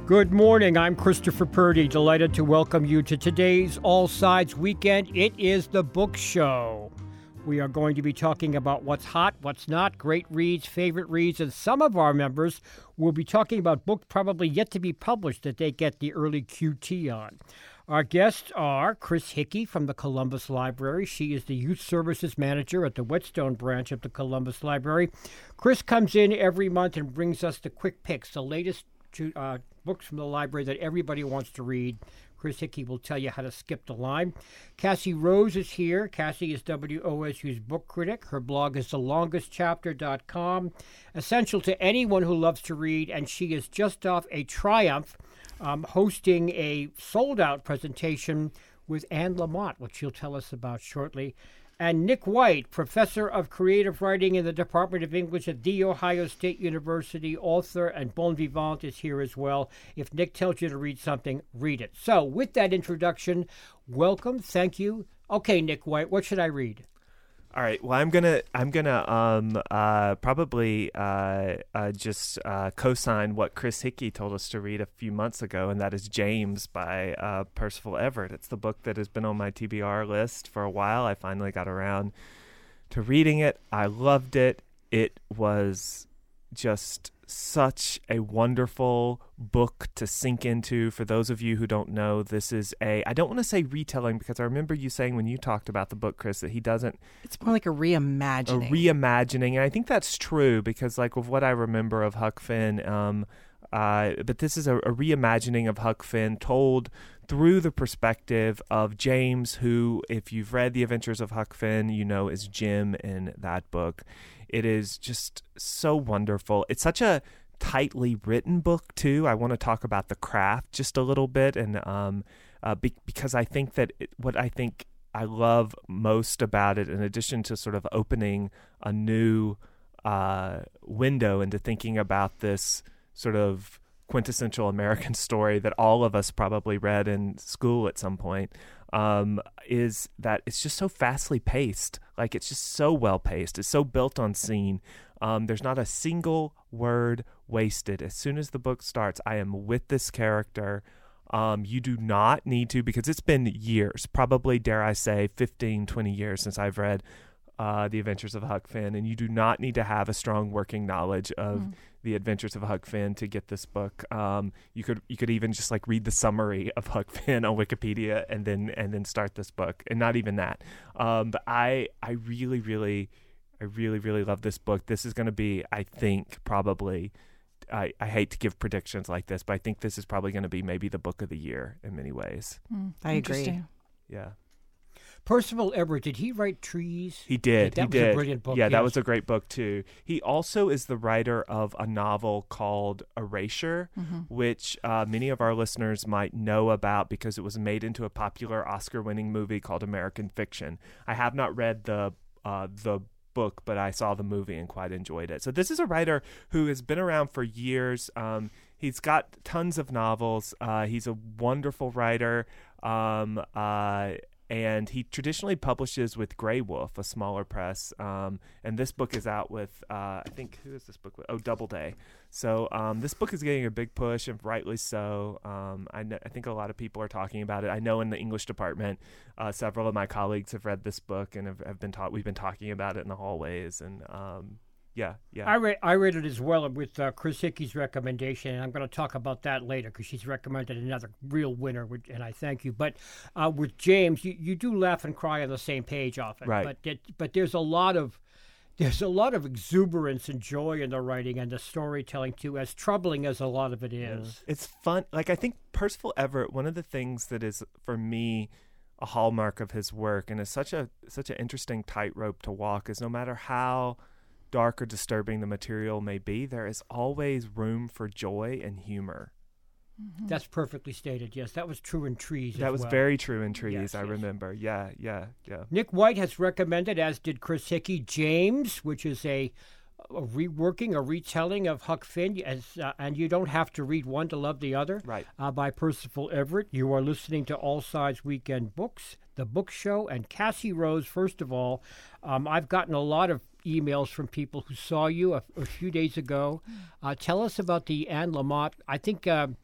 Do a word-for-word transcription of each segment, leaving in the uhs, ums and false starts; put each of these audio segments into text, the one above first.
Good morning. I'm Christopher Purdy, delighted to welcome you to today's All Sides Weekend. It is the book show. We are going to be talking about what's hot, what's not, great reads, favorite reads, and some of our members will be talking about books probably yet to be published that they get the early Q T on. Our guests are Chris Hickey from the Columbus Library. She is the Youth Services Manager at the Whetstone branch of the Columbus Library. Chris comes in every month and brings us the quick picks, the latest to, uh, books from the library that everybody wants to read. Chris Hickey will tell you how to skip the line. Cassie Rose is here. Cassie is W O S U's book critic. Her blog is the longest chapter dot com, essential to anyone who loves to read, and she is just off a triumph um, hosting a sold-out presentation with Anne Lamott, which she'll tell us about shortly. And Nick White, professor of creative writing in the Department of English at The Ohio State University, author and bon vivant, is here as well. If Nick tells you to read something, read it. So with that introduction, welcome. Thank you. Okay, Nick White, what should I read? All right. Well, I'm gonna I'm gonna um uh probably uh, uh just uh co-sign what Chris Hickey told us to read a few months ago, and that is James by uh, Percival Everett. It's the book that has been on my T B R list for a while. I finally got around to reading it. I loved it. It was just such a wonderful book to sink into. For those of you who don't know, this is a, I don't want to say retelling, because I remember you saying when you talked about the book, Chris, that he doesn't. It's more like a reimagining. A reimagining. And I think that's true, because like with what I remember of Huck Finn, um, uh, but this is a, a reimagining of Huck Finn told through the perspective of James, who, if you've read The Adventures of Huck Finn, you know is Jim in that book. It is just so wonderful. It's such a tightly written book, too. I want to talk about the craft just a little bit, and um, uh, be- because I think that it, what I think I love most about it, in addition to sort of opening a new uh, window into thinking about this sort of quintessential American story that all of us probably read in school at some point, um, is that it's just so fastly paced. Like, it's just so well paced. It's so built on scene. Um, there's not a single word wasted. As soon as the book starts, I am with this character. Um, you do not need to, because it's been years, probably, dare I say, fifteen, twenty years since I've read uh, The Adventures of Huck Finn, and you do not need to have a strong working knowledge of mm. The Adventures of Huck Finn to get this book. Um, you could you could even just like read the summary of Huck Finn on Wikipedia and then and then start this book, and not even that. Um, but I I really really I really really love this book. This is going to be, I think, probably. I, I hate to give predictions like this, but I think this is probably going to be maybe the book of the year in many ways. Mm, I agree. Yeah. Percival Everett, did he write Trees? He did. That he was did. a brilliant book. Yeah, yes. that was a great book too. He also is the writer of a novel called Erasure, mm-hmm. which uh, many of our listeners might know about because it was made into a popular Oscar-winning movie called American Fiction. I have not read the uh, the book, but I saw the movie and quite enjoyed it. So this is a writer who has been around for years. Um, he's got tons of novels. Uh, he's a wonderful writer. Um, uh, And he traditionally publishes with Grey Wolf, a smaller press. Um, and this book is out with, uh, I think, who is this book with? Oh, Doubleday. So um, this book is getting a big push, and rightly so. Um, I, know, I think a lot of people are talking about it. I know in the English department, uh, several of my colleagues have read this book and have, have been taught. We've been talking about it in the hallways, and um, yeah, yeah. I read I read it as well with uh, Chris Hickey's recommendation, and I'm going to talk about that later because she's recommended another real winner, which, and I thank you. But uh, with James, you, you do laugh and cry on the same page often. Right. But it, but there's a lot of there's a lot of exuberance and joy in the writing and the storytelling too, as troubling as a lot of it is. Yeah. It's fun. Like, I think Percival Everett, one of the things that is for me a hallmark of his work, and is such a such an interesting tightrope to walk, is no matter how dark or disturbing the material may be, there is always room for joy and humor. Mm-hmm. That's perfectly stated. Yes, that was true in Trees. That as was well. very true in Trees. Yes, I yes. remember. Yeah, yeah, yeah. Nick White has recommended, as did Chris Hickey, James, which is a, a reworking, a retelling of Huck Finn, as, uh, and you don't have to read one to love the other. Right. Uh, by Percival Everett. You are listening to All Sides Weekend Books, The Book Show, and Cassie Rose. First of all, um, I've gotten a lot of emails from people who saw you a, a few days ago. Uh, tell us about the Anne Lamott. I think uh,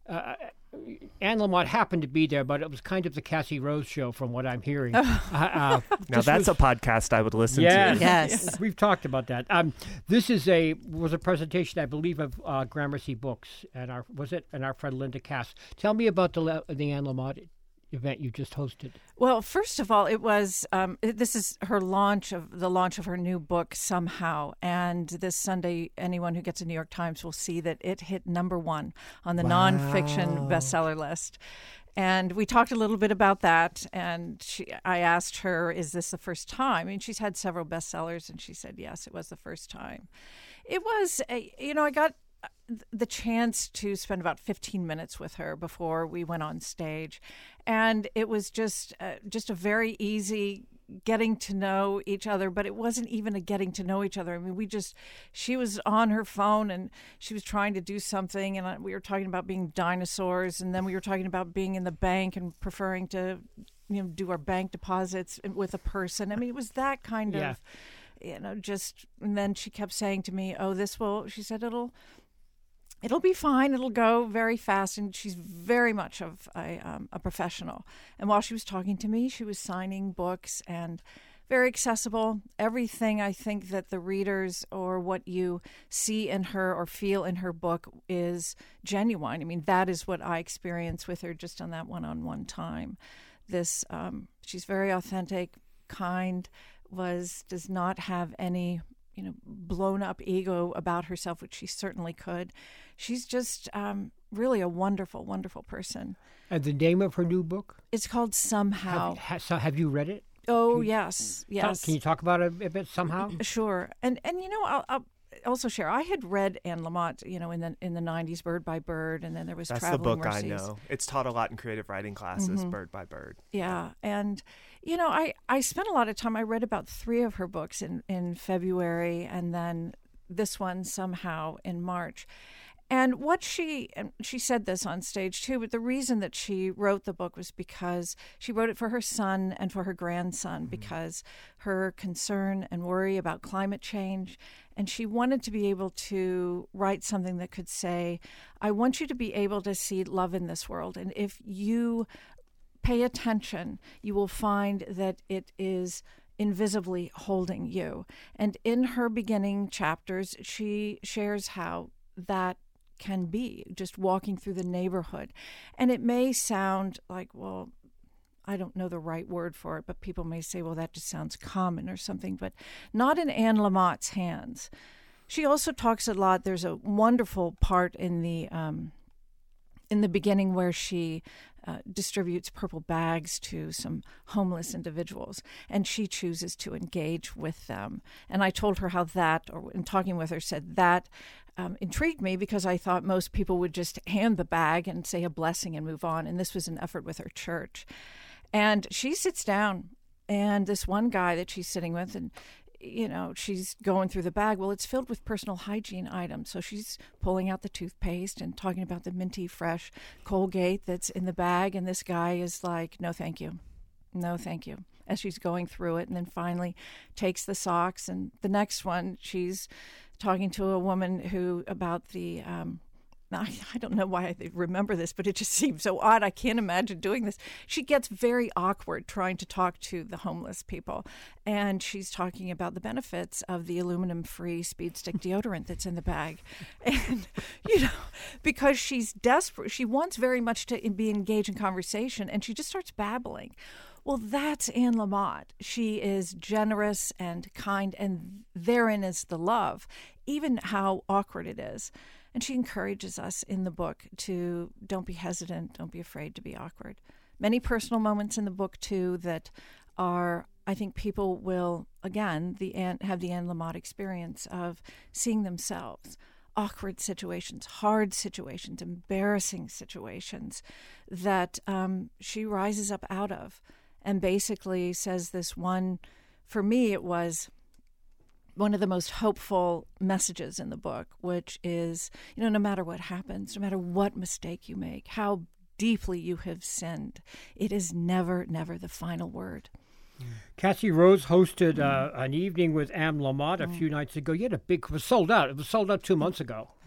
uh, Anne Lamott happened to be there, but it was kind of the Cassie Rose show from what I'm hearing. uh, uh, now that's was, a podcast I would listen yes, to. Yes. We've talked about that. Um, this is a was a presentation, I believe, of uh, Gramercy Books, and our was it and our friend Linda Cass. Tell me about the the Anne Lamott event you just hosted. Well, first of all, it was um, it, this is her launch of the launch of her new book, Somehow, and this Sunday, anyone who gets a New York Times will see that it hit number one on the wow. nonfiction bestseller list. And we talked a little bit about that, and she, I asked her, is this the first time? I mean, she's had several bestsellers, and she said, yes, it was the first time. It was, a, you know, I got the chance to spend about fifteen minutes with her before we went on stage, and it was just uh, just a very easy getting to know each other, but it wasn't even a getting to know each other. I mean, we just, she was on her phone and she was trying to do something, and we were talking about being dinosaurs, and then we were talking about being in the bank and preferring to, you know, do our bank deposits with a person. I mean, it was that kind yeah. of, you know, just, and then she kept saying to me, oh, this will, she said, it'll, It'll be fine. It'll go very fast. And she's very much of a, um, a professional. And while she was talking to me, she was signing books and very accessible. Everything I think that the readers or what you see in her or feel in her book is genuine. I mean, that is what I experienced with her just on that one-on-one time. This, um, she's very authentic, kind, was does not have any, you know, blown up ego about herself, which she certainly could. She's just um, really a wonderful, wonderful person. And the name of her new book? It's called Somehow. Have, ha, so have you read it? Oh, you, yes, yes. Can you talk about it a bit somehow? Sure. And, and you know, I'll, I'll also share, I had read Anne Lamott, you know, in the in the nineties, Bird by Bird, and then there was That's Traveling the book Mercies. I know. It's taught a lot in creative writing classes, Mm-hmm. Bird by Bird. Yeah, and, you know, I, I spent a lot of time, I read about three of her books in, in February, and then this one somehow in March. And what she, and she said this on stage too, but the reason that she wrote the book was because she wrote it for her son and for her grandson, mm-hmm. because her concern and worry about climate change. And she wanted to be able to write something that could say, I want you to be able to see love in this world. And if you pay attention, you will find that it is invisibly holding you. And in her beginning chapters, she shares how that can be, just walking through the neighborhood. And it may sound like, well, I don't know the right word for it, but people may say, well, that just sounds common or something, but not in Anne Lamott's hands. She also talks a lot. There's a wonderful part in the um, in the beginning where she uh, distributes purple bags to some homeless individuals, and she chooses to engage with them. And I told her how that, or in talking with her, said that Um, intrigued me because I thought most people would just hand the bag and say a blessing and move on. And this was an effort with her church. And she sits down, and this one guy that she's sitting with, and, you know, she's going through the bag. Well, it's filled with personal hygiene items. So she's pulling out the toothpaste and talking about the minty fresh Colgate that's in the bag. And this guy is like, no, thank you. No, thank you. As she's going through it, and then finally takes the socks. And the next one, she's talking to a woman who about the, um, I, I don't know why I remember this, but it just seems so odd. I can't imagine doing this. She gets very awkward trying to talk to the homeless people. And she's talking about the benefits of the aluminum-free Speed Stick deodorant that's in the bag. And, you know, because she's desperate, she wants very much to be engaged in conversation, and she just starts babbling. Well, that's Anne Lamott. She is generous and kind, and therein is the love, even how awkward it is. And she encourages us in the book to don't be hesitant, don't be afraid to be awkward. Many personal moments in the book, too, that are, I think people will, again, the Anne, have the Anne Lamott experience of seeing themselves. Awkward situations, hard situations, embarrassing situations that um, she rises up out of. And basically says this one, for me, it was one of the most hopeful messages in the book, which is, you know, no matter what happens, no matter what mistake you make, how deeply you have sinned, it is never, never the final word. Cassie Rose hosted uh, an evening with Anne Lamott a few nights ago. You had a big, it was sold out. It was sold out two months ago.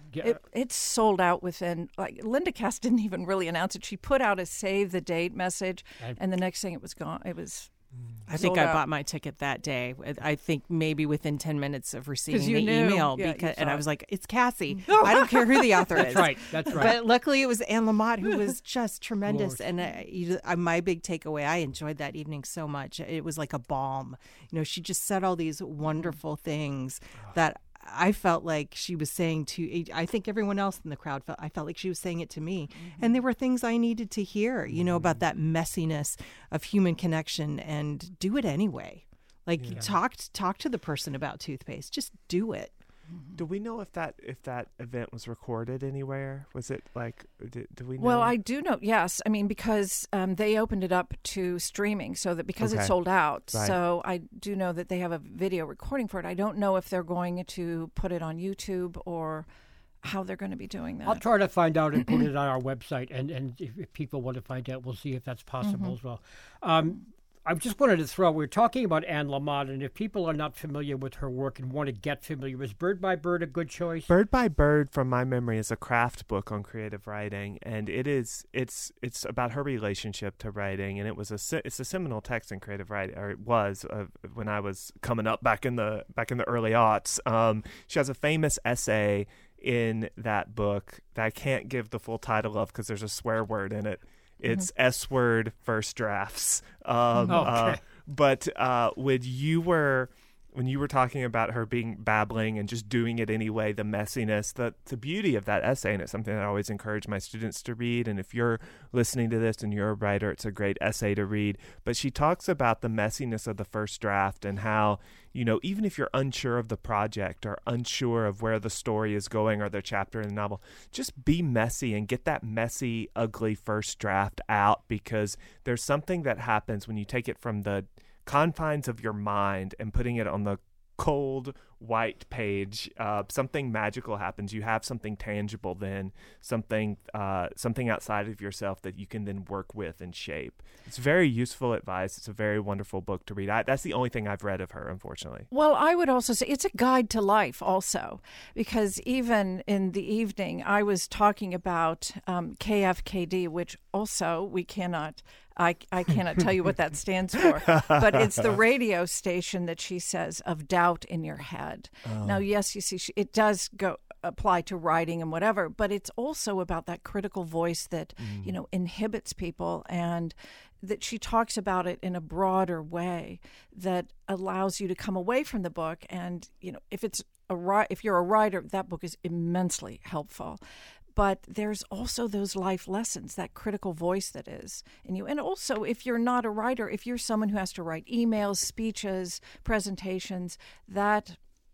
Yeah. It, it's sold out within, like, Linda Cass didn't even really announce it. She put out a save the date message, And- and the next thing it was gone. It was I think sold I out. bought my ticket that day. I think maybe within ten minutes of receiving you the knew. email, Yeah, you because, and saw I it. was like, "It's Cassie. I don't care who the author is." That's right. That's right. But luckily, it was Anne Lamott, who was just tremendous. Course. And uh, you, uh, my big takeaway, I enjoyed that evening so much. It was like a balm. You know, she just said all these wonderful things that I felt like she was saying to, I think everyone else in the crowd felt, I felt like she was saying it to me. Mm-hmm. And there were things I needed to hear, you know, about that messiness of human connection, and do it anyway. Like, Yeah. talk, talk to the person about toothpaste. Just do it. Do we know if that if that event was recorded anywhere? Was it like? Do, do we know? Well, I do know, yes. I mean, because um, they opened it up to streaming, so that because Okay. it sold out. Right. So I do know that they have a video recording for it. I don't know if they're going to put it on YouTube or how they're going to be doing that. I'll try to find out and put it on our website, and, and if, if people want to find out, we'll see if that's possible Mm-hmm. as well. Um, I just wanted to throw, we were talking about Anne Lamott, and if people are not familiar with her work and want to get familiar, is Bird by Bird a good choice? Bird by Bird, from my memory, is a craft book on creative writing, and it is it's it's about her relationship to writing, and it was a se- it's a seminal text in creative writing, or it was uh, when I was coming up back in the back in the early aughts. Um, she has a famous essay in that book that I can't give the full title of because there's a swear word in it. It's Mm-hmm. S word first drafts. Um, Okay. uh, but uh, when you were when you were talking about her being babbling and just doing it anyway, the messiness, the the beauty of that essay, and it's something that I always encourage my students to read. And if you're listening to this and you're a writer, it's a great essay to read. But she talks about the messiness of the first draft and how, you know, even if you're unsure of the project or unsure of where the story is going or the chapter in the novel, just be messy and get that messy, ugly first draft out, because there's something that happens when you take it from the confines of your mind and putting it on the cold white page. Uh, something magical happens. You have something tangible then, something uh, something outside of yourself that you can then work with and shape. It's very useful advice. It's a very wonderful book to read. I, that's the only thing I've read of her, unfortunately. Well, I would also say it's a guide to life also, because even in the evening, I was talking about um, K F K D, which also we cannot, I, I cannot tell you what that stands for, but it's the radio station that she says of doubt in your head. Oh. Now, yes, you see, she, it does go apply to writing and whatever, but it's also about that critical voice that, Mm. you know, inhibits people, and that she talks about it in a broader way that allows you to come away from the book. And, you know, if it's a ri- if you're a writer, that book is immensely helpful. But there's also those life lessons, that critical voice that is in you. And also, if you're not a writer, if you're someone who has to write emails, speeches, presentations, that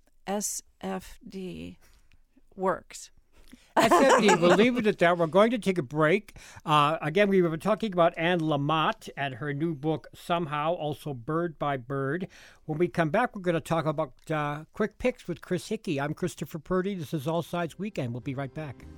S F D works. S F D, we'll leave it at that. We're going to take a break. Uh, again, we were talking about Anne Lamott and her new book, Somehow, also Bird by Bird. When we come back, we're going to talk about uh, Quick Picks with Chris Hickey. I'm Christopher Purdy. This is All Sides Weekend. We'll be right back.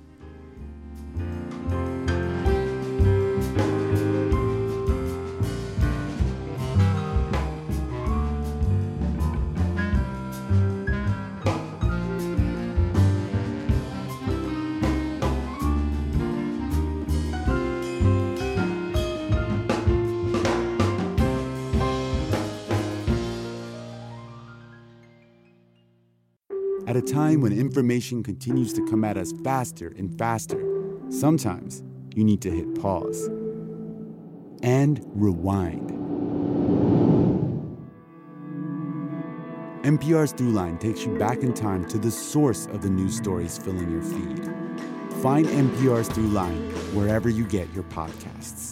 At a time when information continues to come at us faster and faster, sometimes you need to hit pause and rewind. N P R's Throughline takes you back in time to the source of the news stories filling your feed. Find N P R's Throughline wherever you get your podcasts.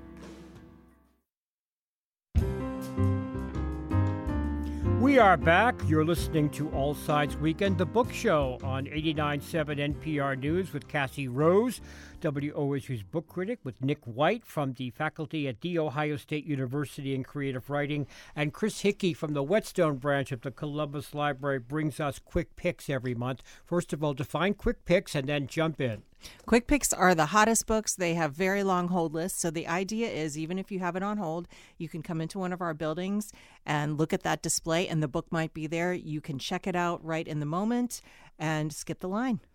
We are back. You're listening to All Sides Weekend, the book show on eighty-nine point seven N P R News with Cassie Rose, W O S U's book critic, with Nick White from the faculty at The Ohio State University in Creative Writing, and Chris Hickey from the Whetstone branch of the Columbus Library brings us Quick Picks every month. First of all, define Quick Picks and then jump in. Quick Picks are the hottest books. They have very long hold lists. So the idea is, even if you have it on hold, you can come into one of our buildings and look at that display, and the book might be there. You can check it out right in the moment and skip the line.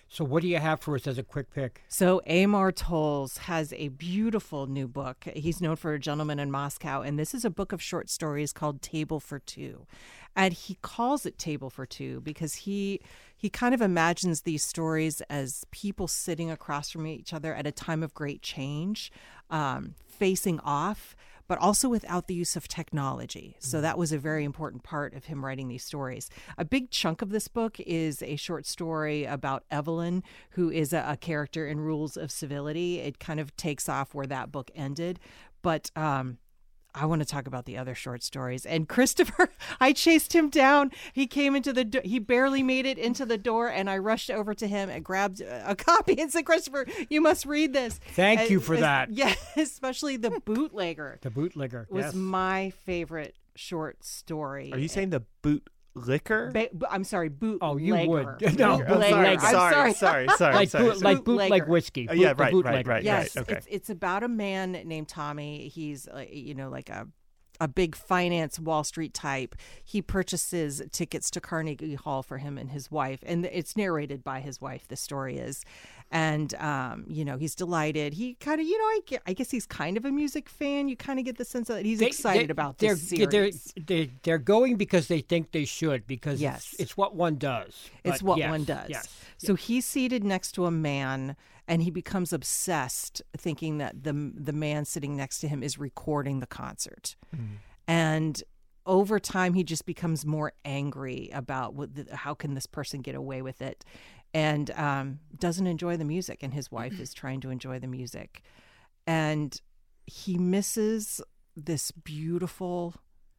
So what do you have for us as a quick pick? So Amor Towles has a beautiful new book. He's known for A Gentleman in Moscow, and this is a book of short stories called Table for Two. And he calls it Table for Two because he he kind of imagines these stories as people sitting across from each other at a time of great change, um, facing off, but also without the use of technology. So that was a very important part of him writing these stories. A big chunk of this book is a short story about Evelyn, who is a, a character in Rules of Civility. It kind of takes off where that book ended. But um, I want to talk about the other short stories. And Christopher, I chased him down. He came into the do- he barely made it into the door, and I rushed over to him and grabbed a, a copy and said, "Christopher, you must read this." Thank And- you for as- that. Yeah, especially The Bootlegger The Bootlegger. was yes. my favorite short story. Are you saying the boot liquor? Ba- bu- I'm sorry, bootlegger. Oh, you would. No, Bootlegger. I'm sorry, I'm sorry, sorry. sorry, sorry, like sorry, boot, sorry. like bootleg Bootlegger. whiskey. Oh, Boot- yeah, the right, bootlegger. right, right, Yes, okay. it's it's about a man named Tommy. He's uh, you know like a a big finance Wall Street type. He purchases tickets to Carnegie Hall for him and his wife, and it's narrated by his wife. The story is, and um, you know he's delighted. He kind of you know I, gue- I guess he's kind of a music fan. You kind of get the sense that he's They- excited they- about they're, this they're, series. They're, they're going because they think they should, because Yes. it's, it's what one does. It's But what yes, one does. Yes. So he's seated next to a man, and he becomes obsessed, thinking that the the man sitting next to him is recording the concert. And over time, he just becomes more angry about what the, how can this person get away with it, and um, doesn't enjoy the music. And his wife is trying to enjoy the music, and he misses this beautiful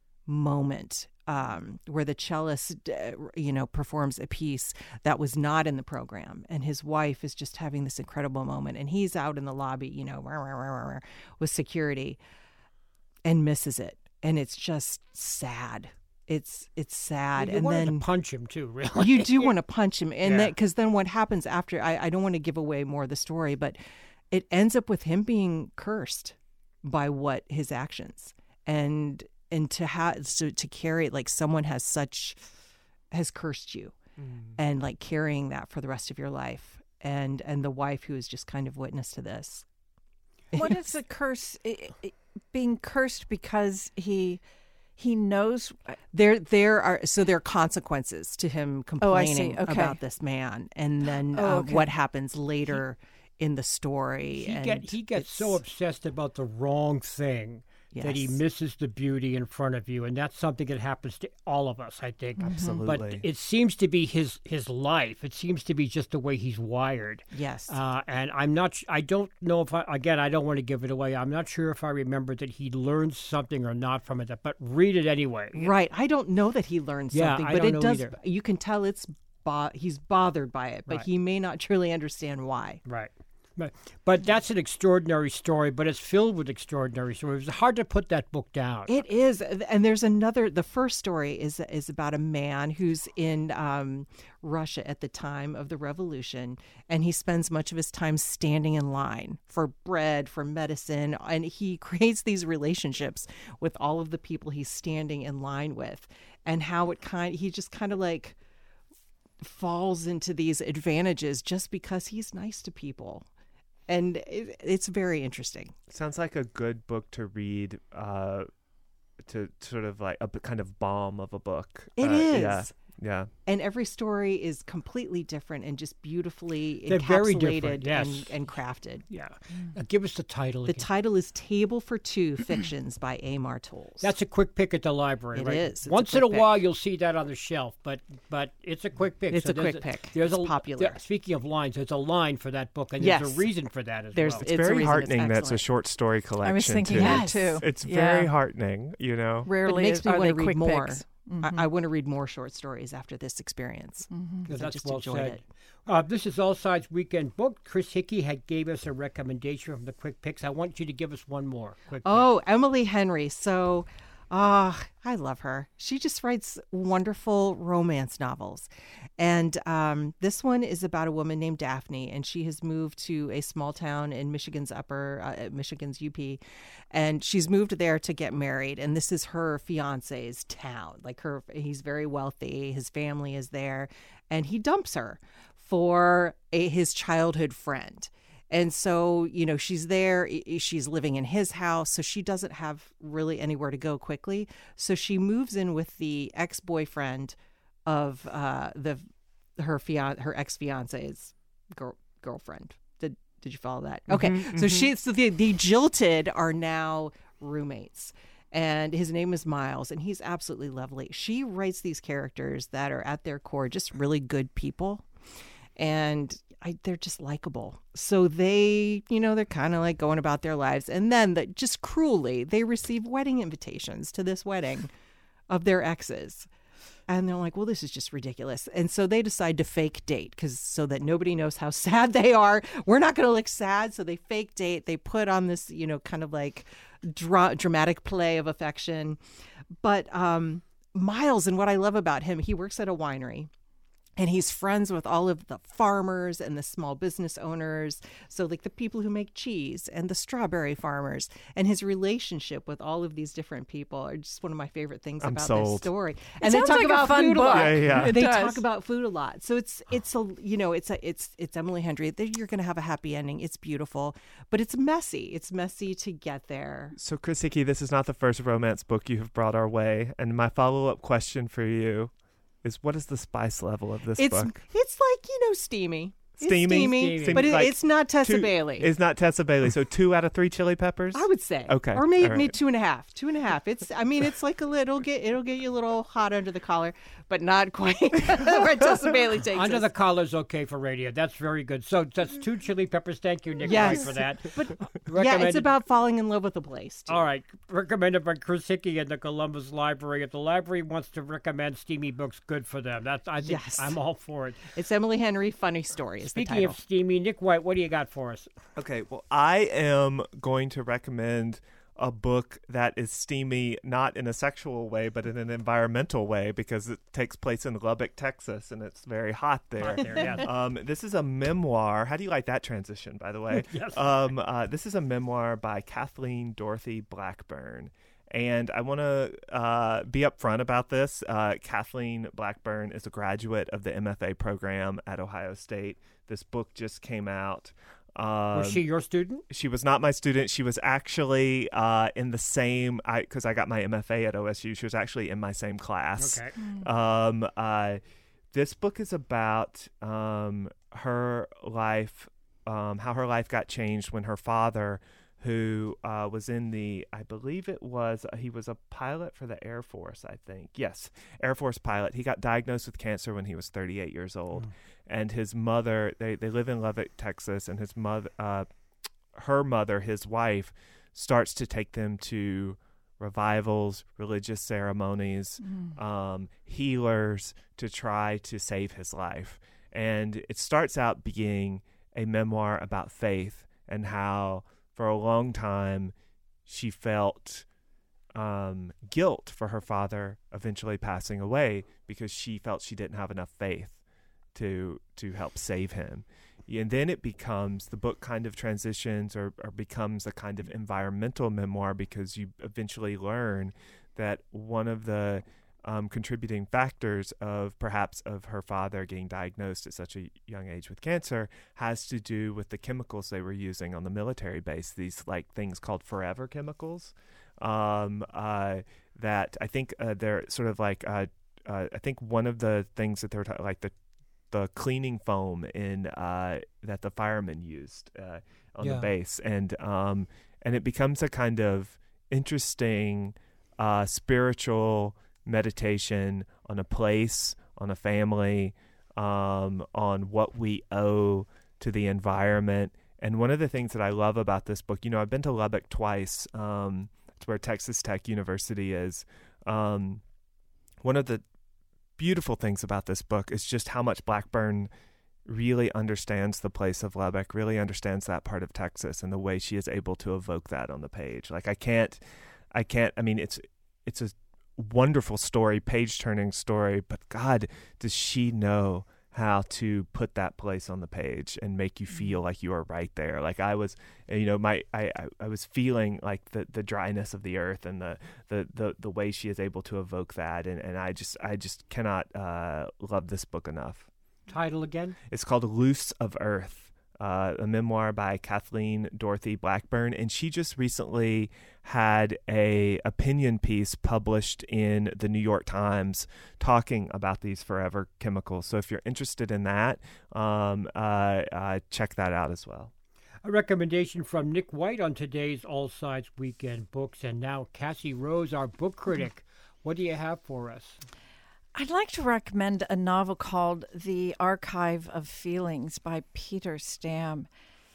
moment um, where the cellist, uh, you know, performs a piece that was not in the program, and his wife is just having this incredible moment, and he's out in the lobby, you know, rah, rah, rah, rah, rah, with security, and misses it, and it's just sad. It's it's sad, You and wanted then to punch him too, really. you do want to punch him, and Yeah. then because then what happens after? I, I don't want to give away more of the story, but it ends up with him being cursed by what his actions, and and to have so to carry it like someone has such has cursed you, and like carrying that for the rest of your life, and and the wife who is just kind of witness to this. What is the curse? i- i- Being cursed because he he knows. There, there are so there are consequences to him Oh, I see. complaining Okay. about this man, and then Oh, uh, okay. what happens later in the story. He, and get, he gets so it's- obsessed about the wrong thing that he Yes. misses the beauty in front of you, and that's something that happens to all of us, I think. Absolutely. But it seems to be his his life. It seems to be just the way he's wired. Yes. Uh, and I'm not. sh- I don't know if I. Again, I don't want to give it away. I'm not sure if I remember that he learned something or not from it. But read it anyway. Right. I don't know that he learned Yeah, something, I but don't it know does. either. You can tell it's bo- he's bothered by it, but Right. he may not truly understand why. Right. But, but that's an extraordinary story, but it's filled with extraordinary stories. It's hard to put that book down. It is, and there's another. The first story is is about a man who's in um, Russia at the time of the revolution, and he spends much of his time standing in line for bread, for medicine, and he creates these relationships with all of the people he's standing in line with, and how it kind he just kind of like falls into these advantages just because he's nice to people. And it, it's very interesting. Sounds like a good book to read, uh, to sort of like a b- kind of bomb of a book. It uh, is. Yeah. Yeah. And every story is completely different and just beautifully They're very different, encapsulated yes. and, and crafted. Yeah. Uh, give us the title The again. title is Table for Two Fictions by Amor Towles. That's a quick pick at the library, It right? is. It's a Once in a quick pick. while, you'll see that on the shelf, but but it's a quick pick. It's So a there's quick pick. There's It's a popular. there- speaking of lines, there's a line for that book, and there's Yes. a reason for that as There's- well. It's, It's a very reason it's heartening that's a excellent. short story collection. I was thinking too. that Yes. too. It's Yeah. very heartening, you know. It Rarely makes me are want they to read quick more. picks. I, I want to read more short stories after this experience. Yeah, 'cause I that's just well enjoyed said. it. Uh, this is All Sides Weekend Book. Chris Hickey had gave us a recommendation from the Quick Picks. I want you to give us one more. Quick pick. Oh, Emily Henry. So, ah, I love her. She just writes wonderful romance novels. And um, this one is about a woman named Daphne, and she has moved to a small town in Michigan's upper, uh, Michigan's U P, and she's moved there to get married. And this is her fiance's town. Like her, he's very wealthy. His family is there, and he dumps her for a, his childhood friend. And so, you know, she's there, she's living in his house, so she doesn't have really anywhere to go quickly. So she moves in with the ex-boyfriend of uh, the her fian- her ex-fiance's girl- girlfriend. Did did you follow that? Okay. Mm-hmm, so mm-hmm. she so the, the jilted are now roommates. And his name is Miles, and he's absolutely lovely. She writes these characters that are at their core just really good people. And I, they're just likable. So they, you know, they're kind of like going about their lives. And then the, just cruelly, they receive wedding invitations to this wedding of their exes. And they're like, well, this is just ridiculous. And so they decide to fake date because so that nobody knows how sad they are. We're not going to look sad. So they fake date. They put on this, you know, kind of like dra- dramatic play of affection. But um, Miles, and what I love about him, he works at a winery. And he's friends with all of the farmers and the small business owners. So like the people who make cheese and the strawberry farmers. And his relationship with all of these different people are just one of my favorite things I'm about sold. this story. It And they sounds talk like a about fun food a book. lot. Yeah, yeah. It They does. talk about food a lot. So it's it's a you know it's a it's it's Emily Henry. You're going to have a happy ending. It's beautiful, but it's messy. It's messy to get there. So, Chris Hickey, this is not the first romance book you have brought our way. And my follow-up question for you is, what is the spice level of this It's book? it's like you know steamy. It's Steamy? steamy, Steamy. but it, Like it's not Tessa two- Bailey. It's not Tessa Bailey. So two out of three chili peppers? I would say. Okay. Or maybe, All right. maybe two and a half. Two and a half. It's. I mean, it's like a little get. It'll get you a little hot under the collar, but not quite where Tessa Bailey takes Under us. the collar's okay for radio. That's very good. So that's two chili peppers. Thank you, Nick, Yes. White, for that. But yeah, it's Recommended- about falling in love with a place. Too. All right. Recommended by Chris Hickey at the Columbus Library. If the library wants to recommend steamy books, good for them. That's I think Yes. I'm all for it. It's Emily Henry. Funny story is Speaking the title. of steamy, Nick White, what do you got for us? Okay, well, I am going to recommend a book that is steamy, not in a sexual way, but in an environmental way, because it takes place in Lubbock, Texas, and it's very hot there. Hot there, yes. Um, this is a memoir. How do you like that transition, by the way? Yes. Um, uh, this is a memoir by Kathleen Dorothy Blackburn. And I want to uh, be upfront about this. Uh, Kathleen Blackburn is a graduate of the M F A program at Ohio State. This book just came out. Um, Was she your student? she was not my student. She was actually uh, in the same, I because I got my M F A at O S U. She was actually in my same class. Okay. Um, uh, this book is about um, her life, um, how her life got changed when her father, who uh, was in the, I believe it was, uh, he was a pilot for the Air Force, I think. Yes, Air Force pilot. He got diagnosed with cancer when he was thirty-eight years old. Mm. And his mother, they, they live in Lubbock, Texas, and his mother, uh, her mother, his wife, starts to take them to revivals, religious ceremonies, Mm. um, healers to try to save his life. And it starts out being a memoir about faith and how for a long time she felt um, guilt for her father eventually passing away because she felt she didn't have enough faith to to help save him. And then it becomes, the book kind of transitions or, or becomes a kind of environmental memoir because you eventually learn that one of the um, contributing factors of perhaps of her father getting diagnosed at such a young age with cancer has to do with the chemicals they were using on the military base, these like things called forever chemicals um, uh, that I think uh, they're sort of like, uh, uh, I think one of the things that they were ta- like the the cleaning foam in uh, that the firemen used uh, on Yeah. the base, and um, and it becomes a kind of interesting uh, spiritual meditation on a place, on a family, um, on what we owe to the environment. And one of the things that I love about this book, you know, I've been to Lubbock twice. Um, it's where Texas Tech University is. Um, one of the beautiful things about this book is just how much Blackburn really understands the place of Lubbock, really understands that part of Texas, and the way she is able to evoke that on the page. Like I can't, I can't. I mean, it's it's a wonderful story, page-turning story, but God, does she know how to put that place on the page and make you feel like you are right there. Like I was, you know, my I, I, I was feeling like the, the dryness of the earth and the, the, the, the way she is able to evoke that. And, and I just I just cannot uh, love this book enough. Title again? It's called Loose of Earth, uh, a memoir by Kathleen Dorothy Blackburn. And she just recently had a opinion piece published in the New York Times talking about these forever chemicals. So if you're interested in that, um, uh, uh, check that out as well. A recommendation from Nick White on today's All Sides Weekend Books. And now Cassie Rose, our book critic. What do you have for us? I'd like to recommend a novel called The Archive of Feelings by Peter Stamm.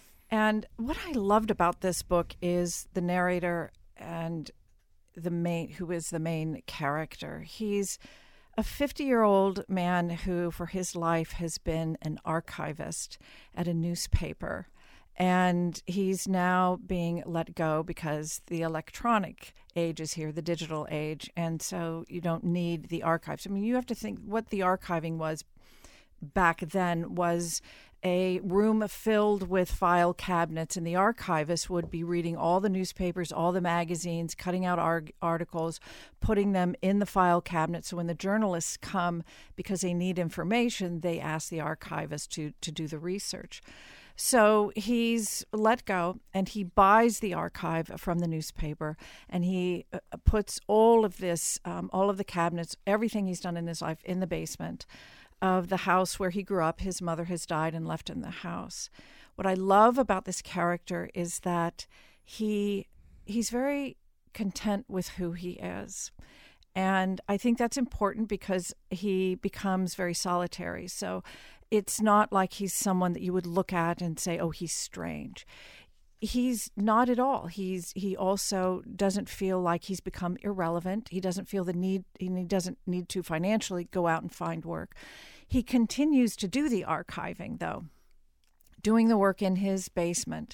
And what I loved about this book is the narrator and the main, who is the main character. He's a fifty-year-old man who, for his life, has been an archivist at a newspaper. And he's now being let go because the electronic age is here, the digital age, and so you don't need the archives. I mean, you have to think what the archiving was back then was a room filled with file cabinets, and the archivist would be reading all the newspapers, all the magazines, cutting out arg- articles, putting them in the file cabinet. So when the journalists come because they need information, they ask the archivist to, to do the research. So he's let go, and he buys the archive from the newspaper, and he uh, puts all of this, um, all of the cabinets, everything he's done in his life in the basement of the house where he grew up. His mother has died and left him the house. What I love about this character is that he he's very content with who he is. And I think that's important because he becomes very solitary. So it's not like he's someone that you would look at and say, oh, he's strange. He's not at all. He's he also doesn't feel like he's become irrelevant. He doesn't feel the need, he doesn't need to financially go out and find work. He continues to do the archiving, though, doing the work in his basement.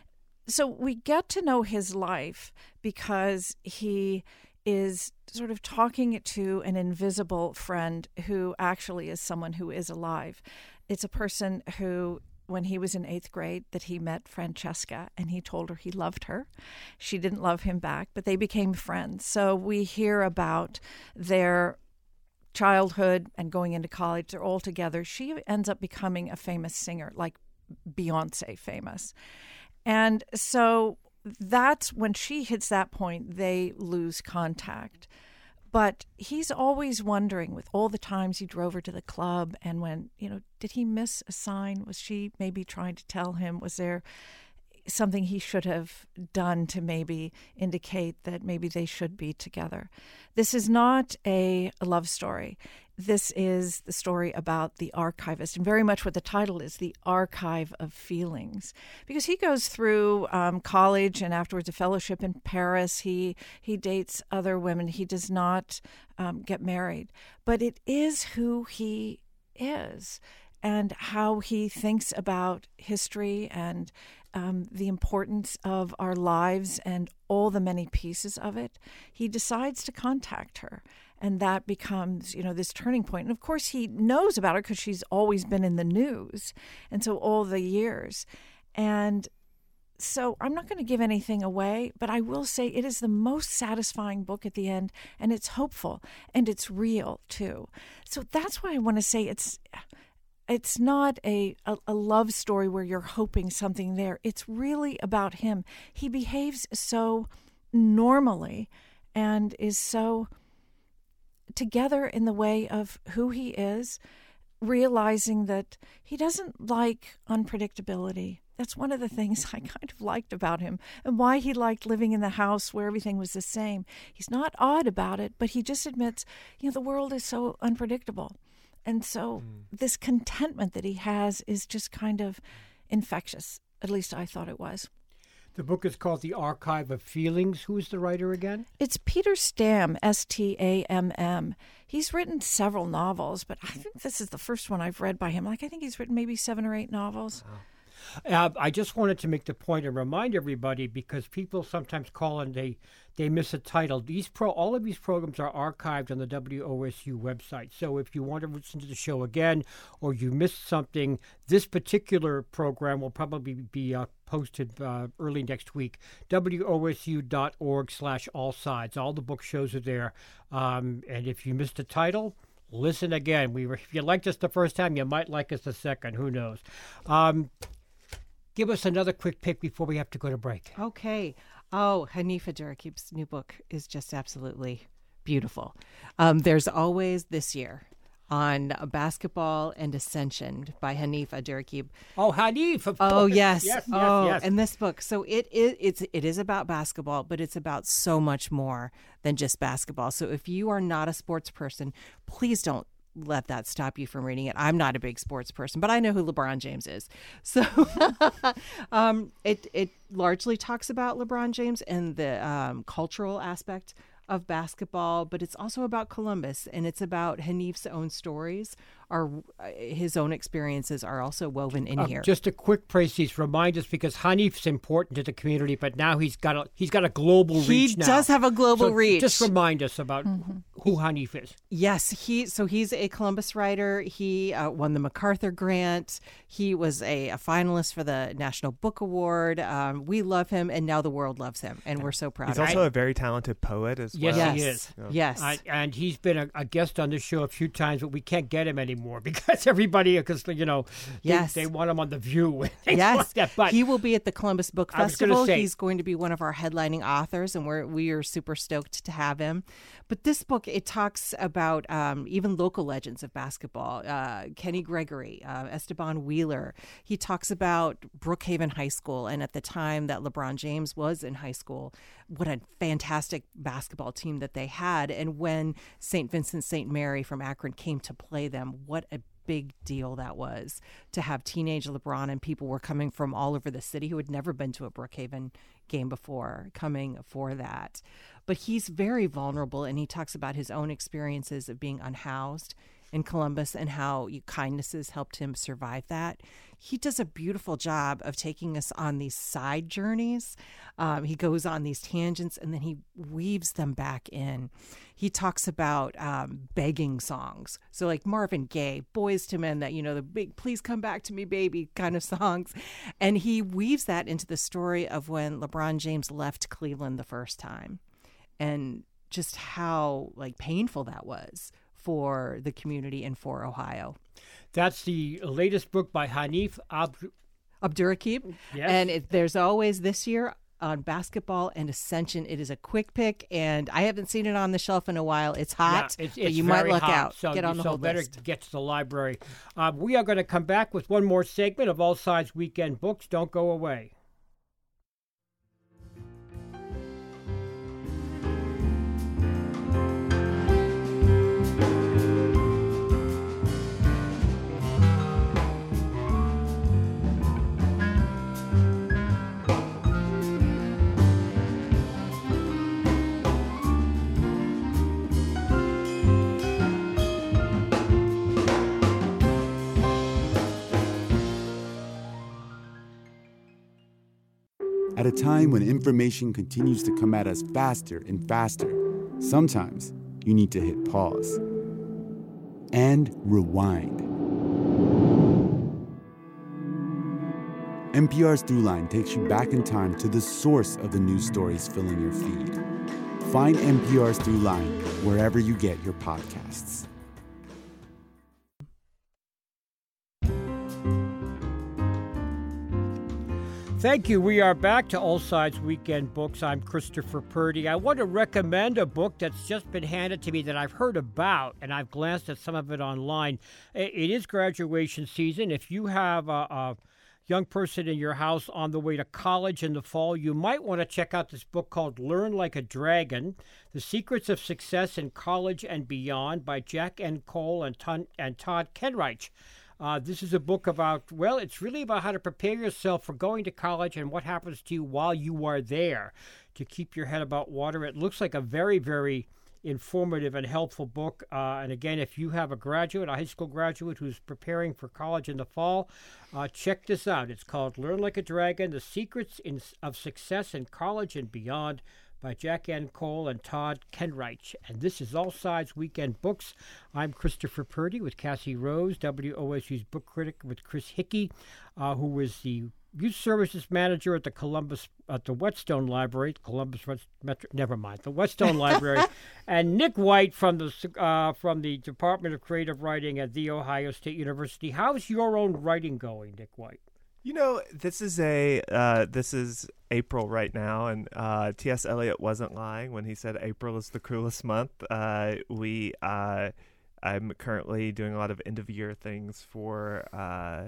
So we get to know his life because he is sort of talking to an invisible friend who actually is someone who is alive. It's a person who, when he was in eighth grade, that he met Francesca, and he told her he loved her. She didn't love him back, but they became friends. So we hear about their childhood and going into college. They're all together. She ends up becoming a famous singer, like Beyonce famous. And so that's when she hits that point, they lose contact. But he's always wondering, with all the times he drove her to the club, and when, you know, did he miss a sign? Was she maybe trying to tell him? Was there something he should have done to maybe indicate that maybe they should be together? This is not a love story. This is the story about the archivist, and very much what the title is, The Archive of Feelings. Because he goes through um, college and afterwards a fellowship in Paris. He he dates other women. He does not um, get married. But it is who he is and how he thinks about history and um, the importance of our lives and all the many pieces of it. He decides to contact her. And that becomes, you know, this turning point. And of course, he knows about her because she's always been in the news. And so all the years. And so I'm not going to give anything away, but I will say it is the most satisfying book at the end. And it's hopeful and it's real, too. So that's why I want to say it's it's not a, a, a love story where you're hoping something there. It's really about him. He behaves so normally and is so together in the way of who he is, realizing that he doesn't like unpredictability. That's one of the things I kind of liked about him and why he liked living in the house where everything was the same. He's not odd about it, but he just admits, you know, the world is so unpredictable. And so mm. this contentment that he has is just kind of infectious. At least I thought it was. The book is called The Archive of Feelings. Who's the writer again? It's Peter Stamm, S T A M M. He's written several novels, but I think this is the first one I've read by him. Like, I think he's written maybe seven or eight novels. Wow. Uh, I just wanted to make the point and remind everybody, because people sometimes call and they, they miss a title. These pro all of these programs are archived on the W O S U website. So if you want to listen to the show again or you missed something, this particular program will probably be uh, posted uh, early next week. W O S U dot org slash all sides. All the book shows are there. Um, and if you missed a title, listen again. We were, if you liked us the first time, you might like us the second. Who knows? Um, give us another quick pick before we have to go to break. Okay. Oh, Hanifa Abdurraqib's new book is just absolutely beautiful. Um, there's always this year on Basketball and Ascension by Hanif Abdurraqib. Oh, Hanif, of Oh course. yes, yes, yes, oh, yes. and this book. So it is it's it is about basketball, but it's about so much more than just basketball. So if you are not a sports person, please don't let that stop you from reading it. I'm not a big sports person, but I know who LeBron James is. So um, it it largely talks about LeBron James and the um, cultural aspect of basketball, but it's also about Columbus, and it's about Hanif's own stories. Are his own experiences are also woven in Uh, here. just a quick praise, remind us, because Hanif's important to the community, but now he's got a he's got a global He reach now. does have a global So reach. Just remind us about who Hanif is. Yes, he so he's a Columbus writer. He uh, won the MacArthur Grant. He was a, a finalist for the National Book Award. Um, we love him, and now the world loves him, and we're so proud He's of also him. a very talented poet as Yes, well. he Yes, is. yes. I, and he's been a, a guest on this show a few times, but we can't get him anymore because everybody, because you know, they, Yes. they want him on The View. and things Yes, like that. But he will be at the Columbus Book I was gonna Festival. say- He's going to be one of our headlining authors, and we're we are super stoked to have him. But this book, it talks about um, even local legends of basketball. Uh, Kenny Gregory, uh, Esteban Wheeler. He talks about Brookhaven High School, and at the time that LeBron James was in high school, what a fantastic basketball team that they had. And when Saint Vincent Saint Mary from Akron came to play them, what a big deal that was to have teenage LeBron, and people were coming from all over the city who had never been to a Brookhaven game before coming for that. But he's very vulnerable, and he talks about his own experiences of being unhoused in Columbus and how kindnesses helped him survive that. He does a beautiful job of taking us on these side journeys. Um, he goes on these tangents, and then he weaves them back in. He talks about um, begging songs. So like Marvin Gaye, Boys to Men, that, you know, the big, please come back to me, baby kind of songs. And he weaves that into the story of when LeBron James left Cleveland the first time, and just how like painful that was for the community and for Ohio. that's the latest book by Hanif Abd- Abdurraqib. Yes. And it, there's always this year on Basketball and Ascension. It is a quick pick, and I haven't seen it on the shelf in a while. It's hot, Yeah, it's, but it's you might very look hot, out. So, Get on the so whole better list. get to the library. Uh, we are going to come back with one more segment of All Sides Weekend Books. Don't go away. At a time when information continues to come at us faster and faster, sometimes you need to hit pause and rewind. N P R's Throughline takes you back in time to the source of the news stories filling your feed. Find N P R's Throughline wherever you get your podcasts. Thank you. We are back to All Sides Weekend Books. I'm Christopher Purdy. I want to recommend a book that's just been handed to me that I've heard about, and I've glanced at some of it online. It is graduation season. If you have a, a young person in your house on the way to college in the fall, you might want to check out this book called Learn Like a Dragon, The Secrets of Success in College and Beyond by Jack N. Cole and, Ton- and Todd Kenreich. Uh, this is a book about, well, it's really about how to prepare yourself for going to college and what happens to you while you are there to keep your head above water. It looks like a very, very informative and helpful book. Uh, and again, if you have a graduate, a high school graduate who's preparing for college in the fall, uh, check this out. It's called Learn Like a Dragon, The Secrets in, of Success in College and Beyond by Jack N. Cole and Todd Kenreich. And this is All Sides Weekend Books. I'm Christopher Purdy with Cassie Rose, W O S U's book critic, with Chris Hickey, uh, who was the youth services manager at the Columbus at the Whetstone Library, Columbus West, Metro, never mind, the Whetstone Library, and Nick White from the uh, from the Department of Creative Writing at The Ohio State University. How's your own writing going, Nick White? You know, this is a uh, this is April right now, and uh, T S. Eliot wasn't lying when he said April is the cruelest month. Uh, we uh, I'm currently doing a lot of end of year things for. Uh,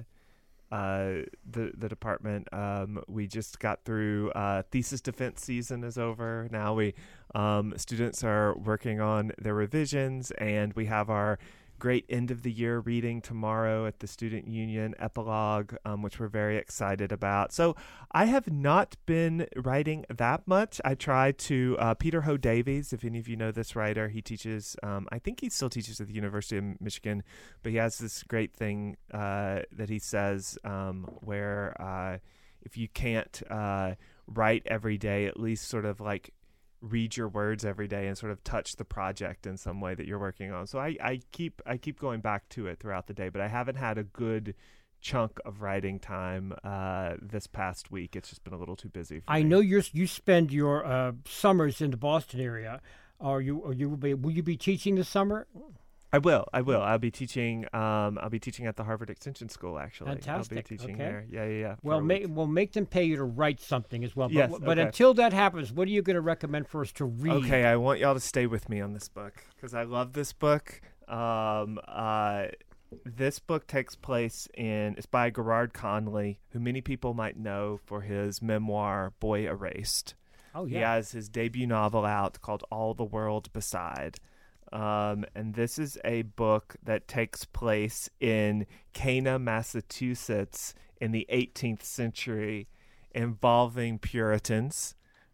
Uh, the the department. Um, we just got through uh, thesis defense season is over. Now we um, students are working on their revisions, and we have our great end of the year reading tomorrow at the Student Union Epilogue, um, which we're very excited about. So I have not been writing that much. I try to uh, Peter Ho Davies, if any of you know this writer, he teaches. Um, I think he still teaches at the University of Michigan, but he has this great thing uh, that he says um, where uh, if you can't uh, write every day, at least sort of like read your words every day and sort of touch the project in some way that you're working on. So I, I keep I keep going back to it throughout the day, but I haven't had a good chunk of writing time uh, this past week. It's just been a little too busy for I me. know you you spend your uh, summers in the Boston area. Are you are you will be will you be teaching this summer? I will. I will. I'll be teaching. Um, I'll be teaching at the Harvard Extension School. Actually, Fantastic. I'll be teaching Okay. there. Yeah, yeah, yeah. Well, for a make week. we'll make them pay you to write something as well. But, Yes, but okay. until that happens, what are you going to recommend for us to read? Okay, I want y'all to stay with me on this book because I love this book. Um, uh, this book takes place in. It's by Gerard Conley, who many people might know for his memoir "Boy Erased." Oh He yeah. has his debut novel out called All the World Beside. Um, and this is a book that takes place in Cana, Massachusetts in the eighteenth century involving Puritans.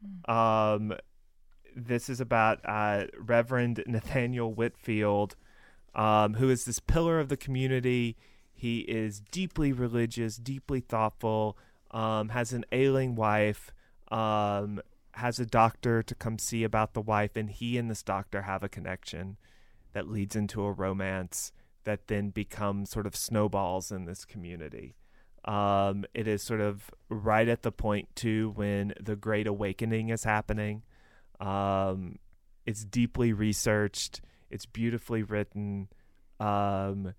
Um, this is about uh, Reverend Nathaniel Whitfield, um, who is this pillar of the community. He is deeply religious, deeply thoughtful, um, has an ailing wife, um, has a doctor to come see about the wife, and he and this doctor have a connection that leads into a romance that then becomes sort of snowballs in this community. Um, it is sort of right at the point, too, when the Great Awakening is happening. Um, it's deeply researched. It's beautifully written. Um,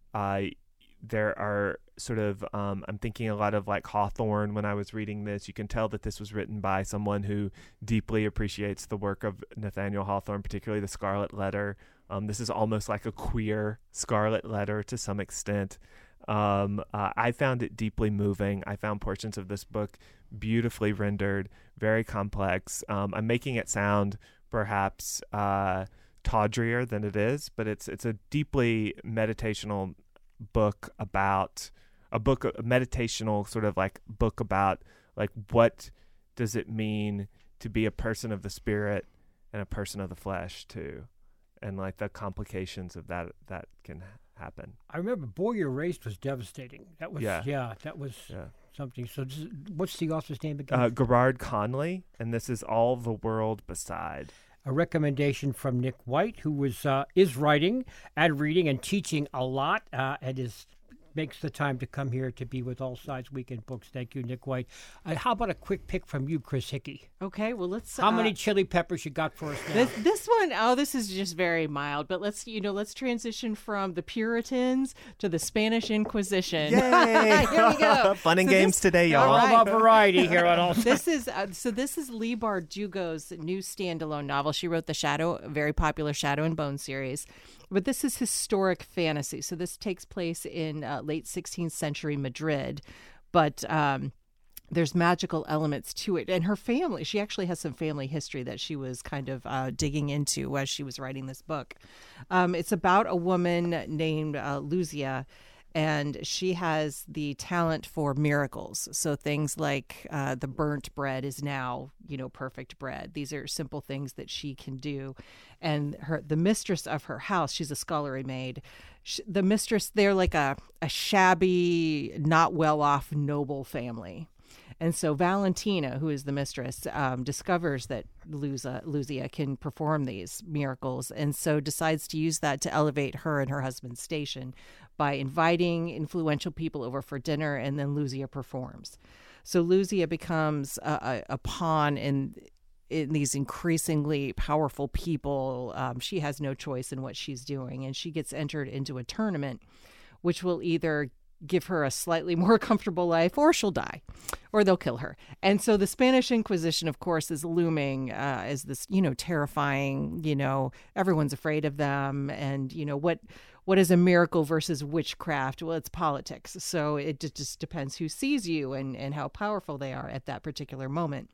I there are sort of, um, I'm thinking a lot of like Hawthorne when I was reading this. You can tell that this was written by someone who deeply appreciates the work of Nathaniel Hawthorne, particularly the Scarlet Letter. Um, this is almost like a queer Scarlet Letter to some extent. Um, uh, I found it deeply moving. I found portions of this book beautifully rendered, very complex. Um, I'm making it sound perhaps uh, tawdrier than it is, but it's it's a deeply meditational book about a book, a meditational sort of like book about like what does it mean to be a person of the spirit and a person of the flesh too, and like the complications of that that can happen. I remember Boy Erased was devastating. That was yeah, Yeah. that was Yeah. something. So this is, what's the author's name again? Uh, Gerard Conley, and this is All the World Beside. A recommendation from Nick White, who was uh, is writing and reading and teaching a lot, uh, and is makes the time to come here to be with All Sides Weekend Books. Thank you, Nick White. Uh, how about a quick pick from you, Chris Hickey? Okay, well, let's. How uh, many chili peppers you got for us now? This, this one, oh, this is just very mild. But let's, you know, let's transition from the Puritans to the Spanish Inquisition. Yay! Here we go. Fun and So games this- today, All y'all. right. about variety here on All Sides. This is uh, so. This is Leigh Bardugo's new standalone novel. She wrote the Shadow, a very popular Shadow and Bone series, but this is historic fantasy. So this takes place in uh, late sixteenth century Madrid, but um, there's magical elements to it. And her family, she actually has some family history that she was kind of uh, digging into as she was writing this book. Um, it's about a woman named uh, Luzia. And she has the talent for miracles. So things like uh, the burnt bread is now, you know, perfect bread. These are simple things that she can do. And her, the mistress of her house, she's a scullery maid. She, the mistress, they're like a, a shabby, not well-off noble family. And so Valentina, who is the mistress, um, discovers that Lucia, Lucia can perform these miracles, and so decides to use that to elevate her and her husband's station by inviting influential people over for dinner, and then Lucia performs. So Lucia becomes a, a, a pawn in in these increasingly powerful people. Um, she has no choice in what she's doing, and she gets entered into a tournament which will either give her a slightly more comfortable life or she'll die or they'll kill her. And so the Spanish Inquisition, of course, is looming uh, as this, you know, terrifying, you know, everyone's afraid of them. And, you know, what what is a miracle versus witchcraft? Well, it's politics. So it just, just depends who sees you and, and how powerful they are at that particular moment.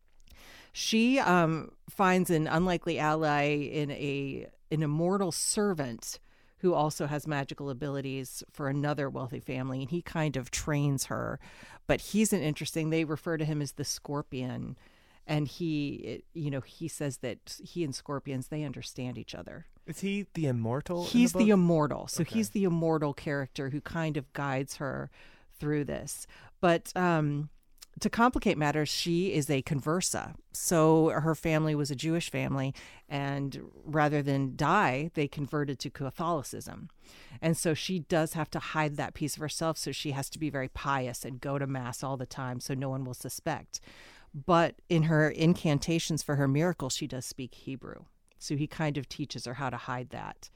She um, finds an unlikely ally in a an immortal servant who also has magical abilities for another wealthy family, and he kind of trains her. But he's an interesting, they refer to him as the Scorpion, and he, you know, he says that he and scorpions, they understand each other. Is he the immortal? He's in the, the, the immortal. So Okay. he's the immortal character who kind of guides her through this. But um, to complicate matters, she is a conversa. So her family was a Jewish family, and rather than die, they converted to Catholicism. And so she does have to hide that piece of herself, so she has to be very pious and go to Mass all the time so no one will suspect. But in her incantations for her miracles, she does speak Hebrew. So he kind of teaches her how to hide that.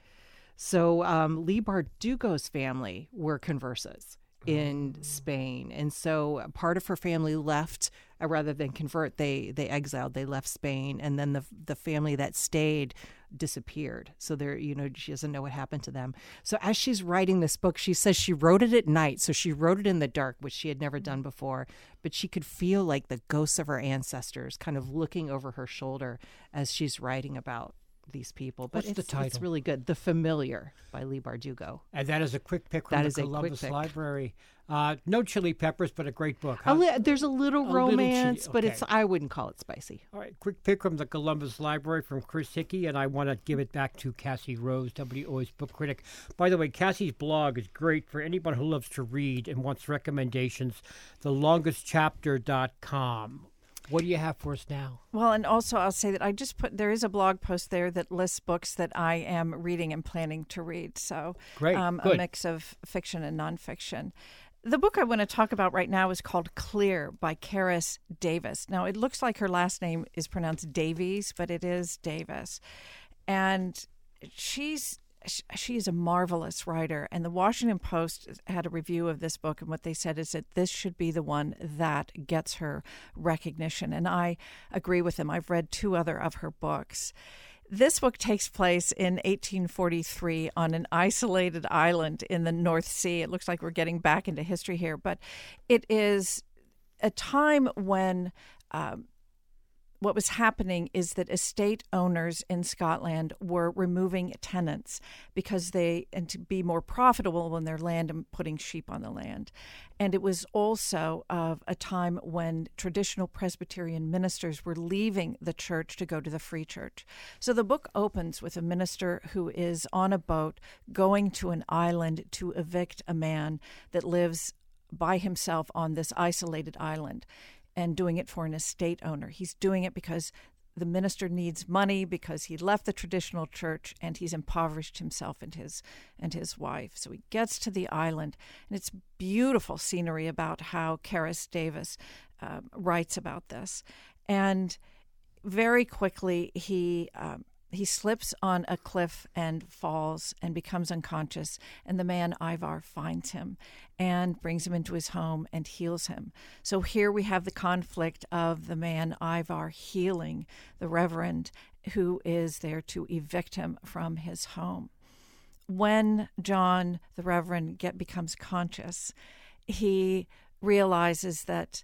So um, Leigh Bardugo's family were conversas in Spain. And so part of her family left, uh, rather than convert, they they exiled, they left Spain. And then the the family that stayed disappeared. So there, you know, she doesn't know what happened to them. So as she's writing this book, she says she wrote it at night. So she wrote it in the dark, which she had never done before. But she could feel like the ghosts of her ancestors kind of looking over her shoulder as she's writing about these people. But What's it's, the title? It's really good. The Familiar by Leigh Bardugo. And that is a quick pick from That the is a quick Columbus pick. Library. Uh, no Chili Peppers, but a great book. A Huh? li- there's a little A little romance, chili- but okay. it's I wouldn't call it spicy. All right, quick pick from the Columbus Library from Chris Hickey, and I want to give it back to Cassie Rose, W O's book critic. By the way, Cassie's blog is great for anyone who loves to read and wants recommendations, the longest chapter dot com. What do you have for us now? Well, and also I'll say that I just put, there is a blog post there that lists books that I am reading and planning to read. So Great, um, good. a mix of fiction and nonfiction. The book I want to talk about right now is called Clear by Karis Davis. Now, it looks like her last name is pronounced Davies, but it is Davis. And she's she is a marvelous writer. And the Washington Post had a review of this book, and what they said is that this should be the one that gets her recognition. And I agree with them. I've read two other of her books. This book takes place in eighteen forty-three on an isolated island in the North Sea. It looks like we're getting back into history here, but it is a time when um, what was happening is that estate owners in Scotland were removing tenants because they, and to be more profitable on their land and putting sheep on the land. And it was also of a time when traditional Presbyterian ministers were leaving the church to go to the Free Church. So the book opens with a minister who is on a boat going to an island to evict a man that lives by himself on this isolated island, and doing it for an estate owner. He's doing it because the minister needs money, because he left the traditional church and he's impoverished himself and his and his wife. So he gets to the island, and it's beautiful scenery about how Karis Davis uh, writes about this. And very quickly he um, he slips on a cliff and falls and becomes unconscious, and the man Ivar finds him and brings him into his home and heals him. So here we have the conflict of the man Ivar healing the Reverend who is there to evict him from his home. When John, the Reverend, get becomes conscious, he realizes that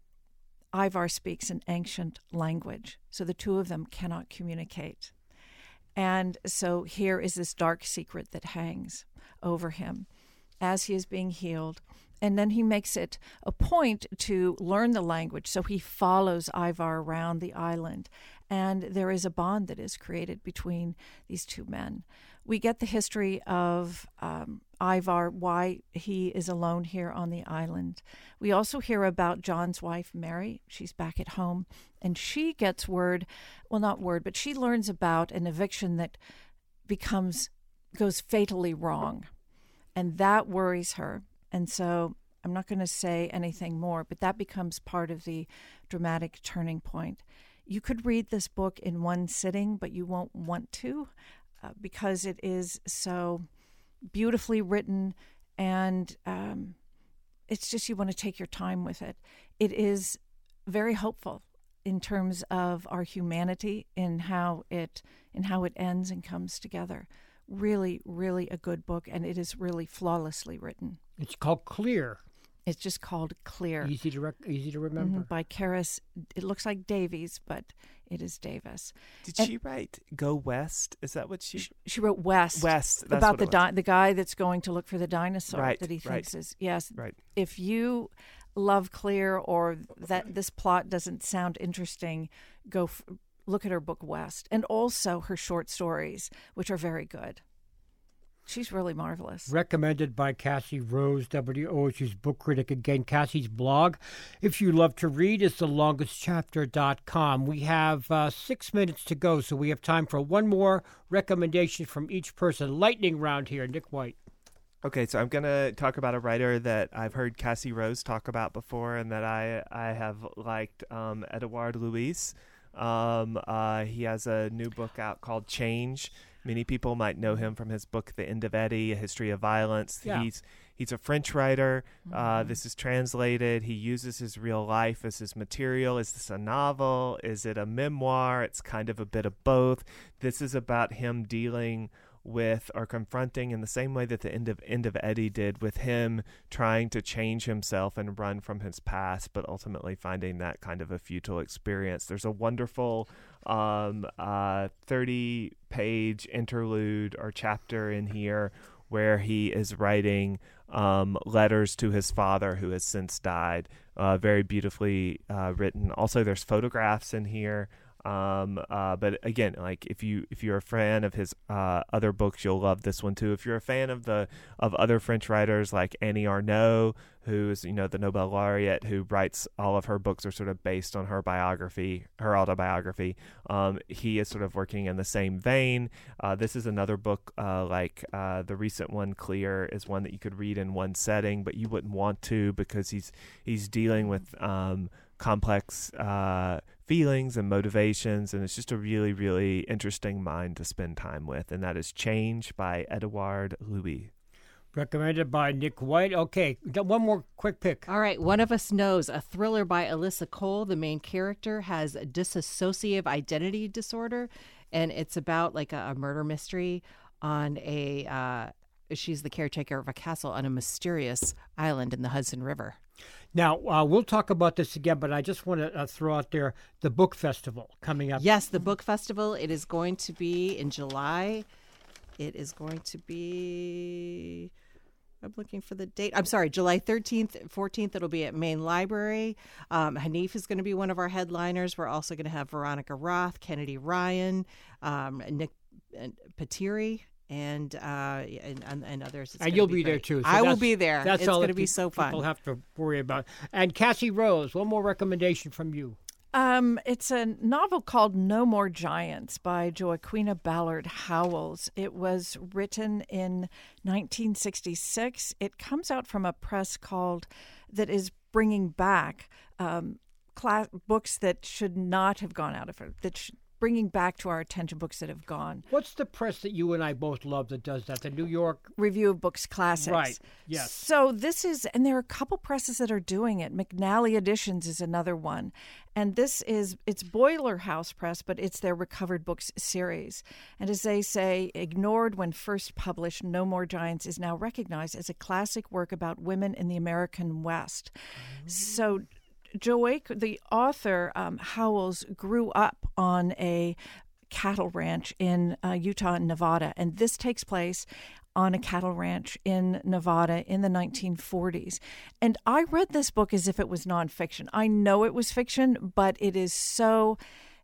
Ivar speaks an ancient language, so the two of them cannot communicate. And so here is this dark secret that hangs over him as he is being healed. And then he makes it a point to learn the language. So he follows Ivar around the island. And there is a bond that is created between these two men. we get the history of um, Ivar, why he is alone here on the island. We also hear about John's wife, Mary. She's back at home, and she gets word, well, not word, but she learns about an eviction that becomes, goes fatally wrong, and that worries her. And so I'm not going to say anything more, but that becomes part of the dramatic turning point. You could read this book in one sitting, but you won't want to uh, because it is so beautifully written, and um, it's just you want to take your time with it. It is very hopeful in terms of our humanity, in how it in how it ends and comes together. Really, really a good book, and it is really flawlessly written. It's called Clear. It's just called Clear. Easy to rec- easy to remember. Mm-hmm, by Karis. It looks like Davies, but it is Davis. Did and she write Go West? Is that what she... She, she wrote West. West. That's about what the it was. di- the guy that's going to look for the dinosaur Right, that he right. thinks is... Yes. Right. If you love Clear, or that this plot doesn't sound interesting, go f- look at her book West. And also her short stories, which are very good. She's really marvelous. Recommended by Cassie Rose, W O H's book critic. Again, Cassie's blog, if you love to read, is the longest chapter dot com. We have uh, six minutes to go, so we have time for one more recommendation from each person. Lightning round here. Nick White. Okay, so I'm going to talk about a writer that I've heard Cassie Rose talk about before and that I, I have liked, um, Edouard Louis. Um, uh, he has a new book out called Change. Many people might know him from his book, The End of Eddie, A History of Violence. Yeah. He's he's a French writer. Uh, Mm-hmm. this is translated. He uses his real life as his material. Is this a novel? Is it a memoir? It's kind of a bit of both. This is about him dealing with or confronting in the same way that the end of end of Eddie did, with him trying to change himself and run from his past, but ultimately finding that kind of a futile experience. There's a wonderful um, uh, thirty page interlude or chapter in here where he is writing um, letters to his father who has since died. Uh, very beautifully uh, written. Also, there's photographs in here. Um, uh, but again, like if you if you're a fan of his uh, other books, you'll love this one too. If you're a fan of the of other French writers like Annie Ernaux, who is you know the Nobel laureate, who writes all of her books are sort of based on her biography, her autobiography. Um, he is sort of working in the same vein. Uh, this is another book uh, like uh, the recent one, Clear, is one that you could read in one setting, but you wouldn't want to because he's he's dealing with um, complex uh, feelings and motivations, and it's just a really, really interesting mind to spend time with, and that is Change by Edouard Louis. Recommended by Nick White. Okay, one more quick pick. All right, One of Us Knows, a thriller by Alyssa Cole. The main character has dissociative identity disorder, and it's about like a, a murder mystery on a, uh, she's the caretaker of a castle on a mysterious island in the Hudson River. Now, uh, we'll talk about this again, but I just want to uh, throw out there the book festival coming up. Yes, the book festival. It is going to be in July. It is going to be, I'm looking for the date. I'm sorry, July thirteenth, fourteenth. It'll be at Main Library. Um, Hanif is going to be one of our headliners. We're also going to have Veronica Roth, Kennedy Ryan, um, Nick Patiri. And, uh, and and and others. It's and you'll be, be there great. too. So I will that's- be there. That's it's all going that to be pe- so fun. People have to worry about. And Cassie Rose, one more recommendation from you. Um, it's a novel called No More Giants by Joaquina Ballard Howells. It was written in nineteen sixty-six. It comes out from a press called that is bringing back um, class, books that should not have gone out of it, that sh- bringing back to our attention books that have gone. What's the press that you and I both love that does that? The New York Review of Books Classics. Right, yes. So this is, and there are a couple presses that are doing it. McNally Editions is another one. And this is, it's Boiler House Press, but it's their Recovered Books series. And as they say, ignored when first published, No More Giants is now recognized as a classic work about women in the American West. Mm. So Joake, the author, um, Howells, grew up on a cattle ranch in uh, Utah and Nevada, and this takes place on a cattle ranch in Nevada in the nineteen forties. And I read this book as if it was nonfiction. I know it was fiction, but it is so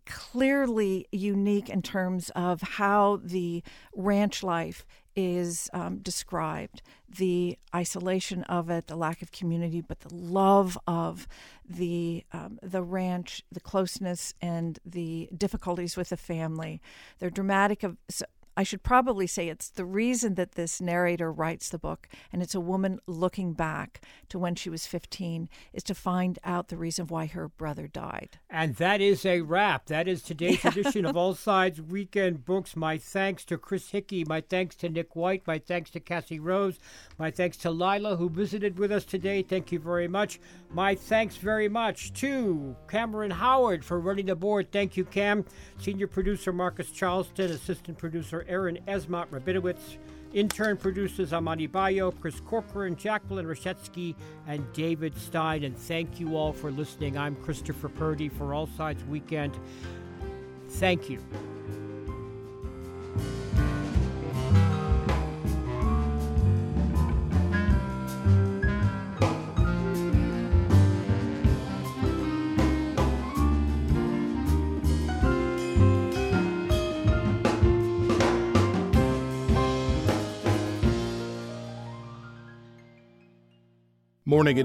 clearly unique in terms of how the ranch life is um, described, the isolation of it, the lack of community, but the love of the um, the ranch, the closeness, and the difficulties with the family. They're dramatic. Of, so I should probably say it's the reason that this narrator writes the book, and it's a woman looking back to when she was fifteen, is to find out the reason why her brother died. And that is a wrap. That is today's yeah. edition of All Sides Weekend Books. My thanks to Chris Hickey. My thanks to Nick White. My thanks to Cassie Rose. My thanks to Lila, who visited with us today. Thank you very much. My thanks very much to Cameron Howard for running the board. Thank you, Cam. Senior producer Marcus Charleston. Assistant producer Aaron Esmont Rabinowitz. Intern producers Amani Bayo, Chris Corcoran, Jacqueline Rashetsky, and David Stein. And thank you all for listening. I'm Christopher Purdy for All Sides Weekend. Thank you. Morning